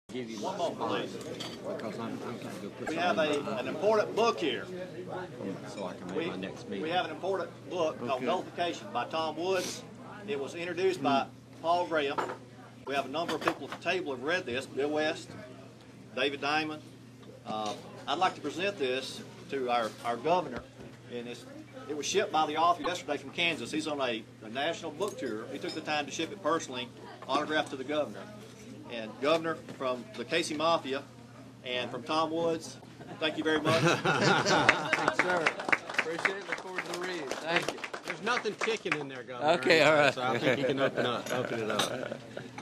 Give you One moment, please. because I'm trying to go put We have an important book here. so I can make my next meeting. We have an important book called Nullification by Tom Woods. It was introduced by Paul Graham. We have a number of people at the table who have read this. Bill West, David Diamond. I'd like to present this to our governor. And it was shipped by the author yesterday from Kansas. He's on a national book tour. He took the time to ship it personally, autographed to the governor. And Governor, from the Casey Mafia and from Tom Woods, thank you very much. Sir, appreciate it. Look forward to the read. Thank you. There's nothing kicking in there, Governor. Okay, all right. So I think you can open it up.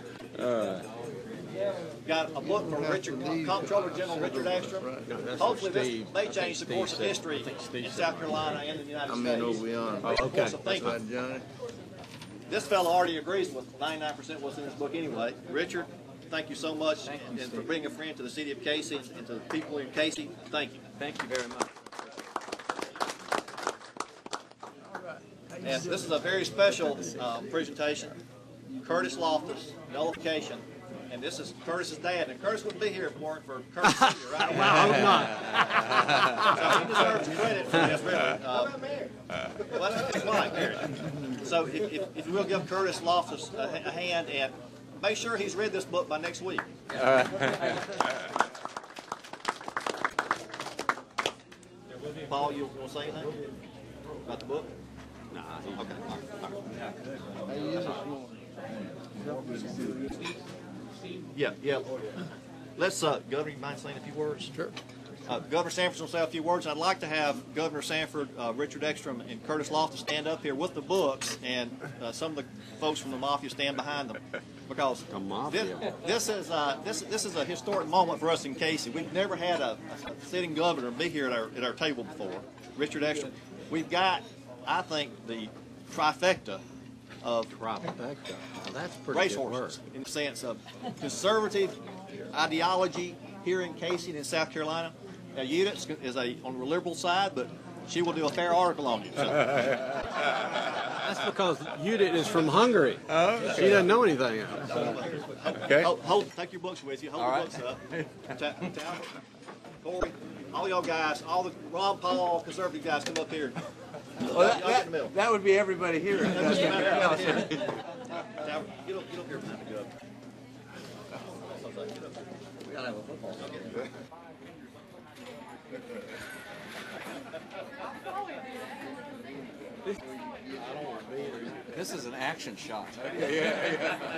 Got a book from Comptroller General Richard Ekstrom. Hopefully this may change the course of history in South Carolina and the United States. Okay. Thank you. This fellow already agrees with 99% what's in this book anyway. Richard, thank you so much and for being a friend to the city of Casey and to the people in Casey. Thank you. Thank you very much. And this is a very special presentation. Curtis Loftus, Nullification. And this is Curtis's dad. And Curtis wouldn't be here if it weren't for Curtis Sr. right away. I hope not. So he deserves credit for this, really. Well, that's his wife, Mary. So if you will give Curtis Loftus a hand and make sure he's read this book by next week. Paul, you want to say anything about the book? Nah, Okay. Yeah. Let's, Governor, you mind saying a few words? Sure. Governor Sanford's going to say a few words. I'd like to have Governor Sanford, Richard Ekstrom, and Curtis Loftus stand up here with the books, and some of the folks from the Mafia stand behind them, because The Mafia. this is a historic moment for us in Casey. We've never had a sitting governor be here at our table before. Richard Ekstrom. We've got, I think, the trifecta of Trifecta. Now, that's pretty good work. racehorses in the sense of conservative ideology here in Casey and in South Carolina. Now, Eunice is on the liberal side, but she will do a fair article on you. So. That's because Judith is from Hungary. She doesn't know anything else. Okay. Take your books with you. Hold the books up. Talbot, Corey, all y'all guys, all the Ron Paul conservative guys, come up here. Well, Y'all get in the middle. that would be everybody here. Talbot, get up here behind the governor. We gotta have a football. This is an action shot. Yeah.